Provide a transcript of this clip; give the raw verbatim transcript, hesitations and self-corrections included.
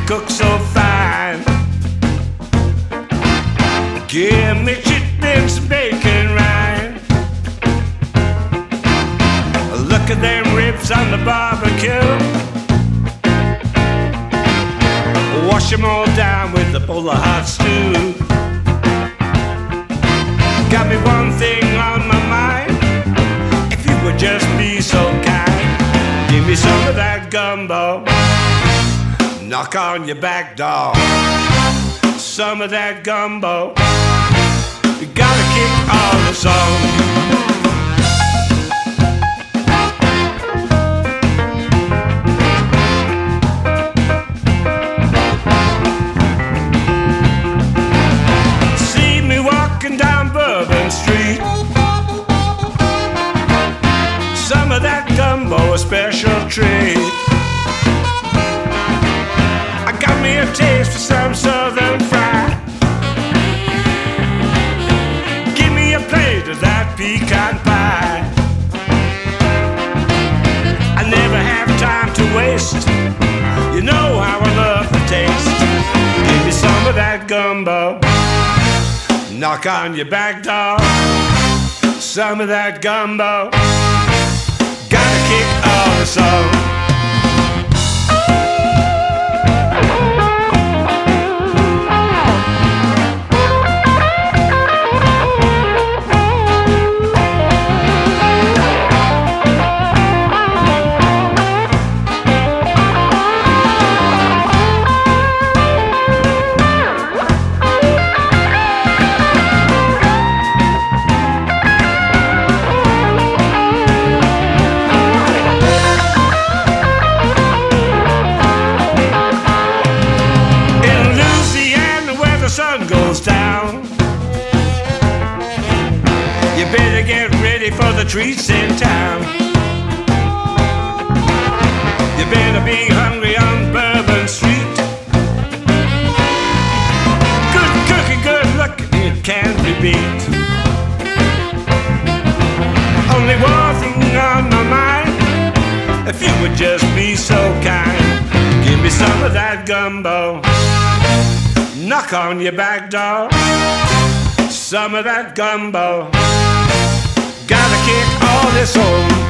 cook so fine. Give me chitlins, bacon, rind. Look at them ribs on the barbecue. Wash them all down with a bowl of hot stew. Got me one thing on my mind. If you would just be so kind, give me some of that gumbo. Knock on your back door. Some of that gumbo. You gotta kick all the song. Down Bourbon Street, some of that gumbo a special treat. I got me a taste for some southern fried. Give me a plate of that pecan pie. I never have time to waste. You know how I love the taste. Give me some of that gumbo. Knock on your back door. Some of that gumbo. Gotta kick all the song. Sun goes down. You better get ready for the treats in town. You better be hungry on Bourbon Street. Good cooking, good looking, it can't be beat. Only one thing on my mind. If you would just be so kind, give me some of that gumbo. Knock on your back door. Some of that gumbo. Gotta kick all this old